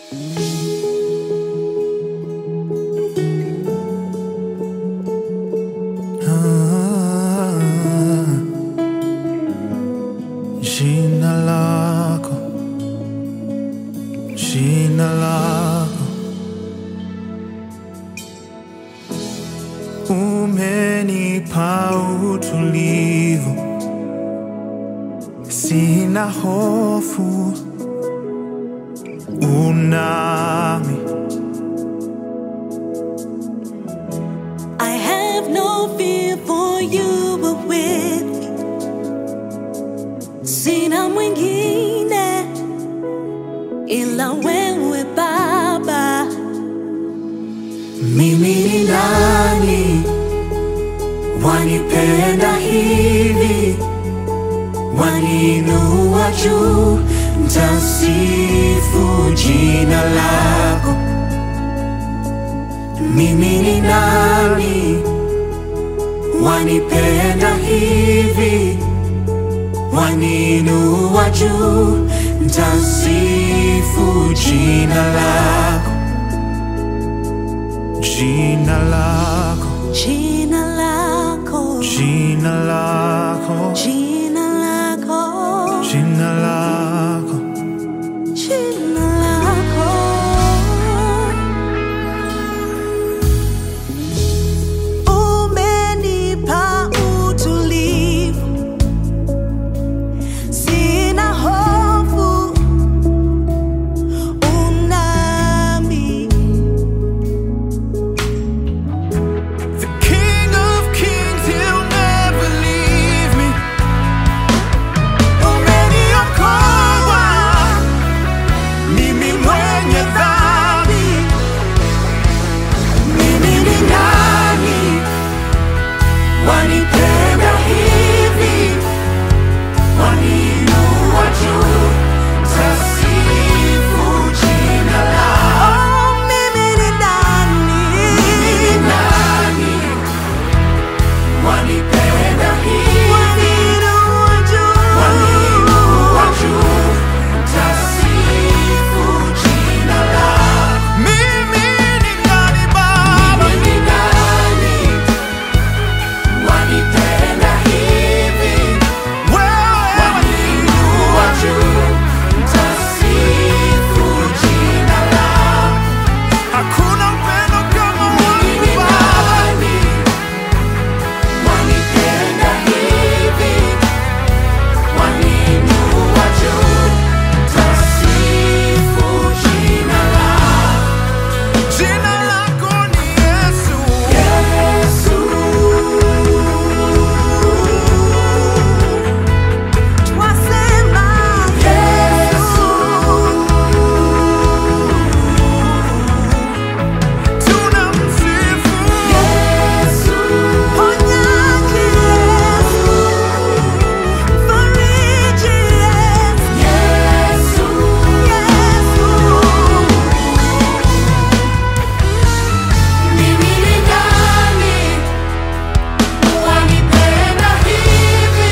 Jina lako, jina lako, umenipa utulivu, sina hofu, unami. I have no fear, for you were with me. Sina mwingine ila wewe Baba. Mimi ni nani, wanipenda hivi, waniinua juu, nitasifu jina lako. Mimi ni nani, wanipenda hivi, waniinua juu, nitasifu jina lako. Jina lako, Jina lako, jina lako, jina lako, jina lako. jina lako. Umenipa utulivu, sina hofu, unami. The King of Kings, he'll never leave me. Umeniokoa mimi mwenye dhambi. Mimi ni nani, wanipenda hivi, waniinua juu, nitasifu jina lako. Oh, mimi ni nani? Wanipenda hivi, Waniinua juu. waniinua juu, nitasifu jina lako. Mimi ni nani Baba? Mimi ni nani, wanipenda hivi, waniinua juu, nitasifu jina lako. Hakuna upendo kama wako Baba. Wanipenda hivi, waniinua juu, nitasifu jina lako. Jina lako ni Yesu. Yesu. Twasema Yesu. Tunamsifu Yesu. ponyaji Yesu, fariji Yesu, Yesu. Yesu. Mimi ni nani, wanipenda hivi,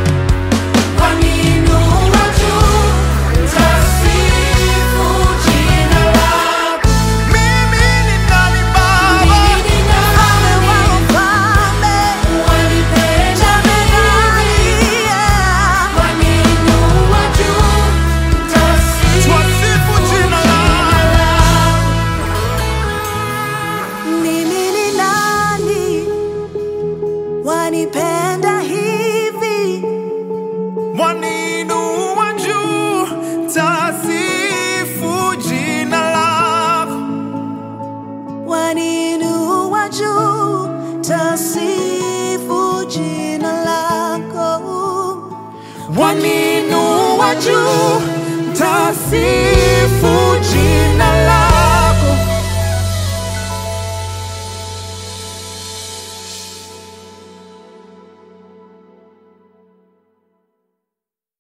waniinua juu, nitasifu jina lako. Mimi ni nani Baba? Mimi ni Mfalme wa nani, wafalme, wanipenda hivi, yeah. waniinua juu, nitasifu jina lako. Mimi ni nani, wanipenda hivi, Waniinua juu, tasifu jina lako. waniinua juu, tasifu jina lako. Waniinua juu, tasifu jina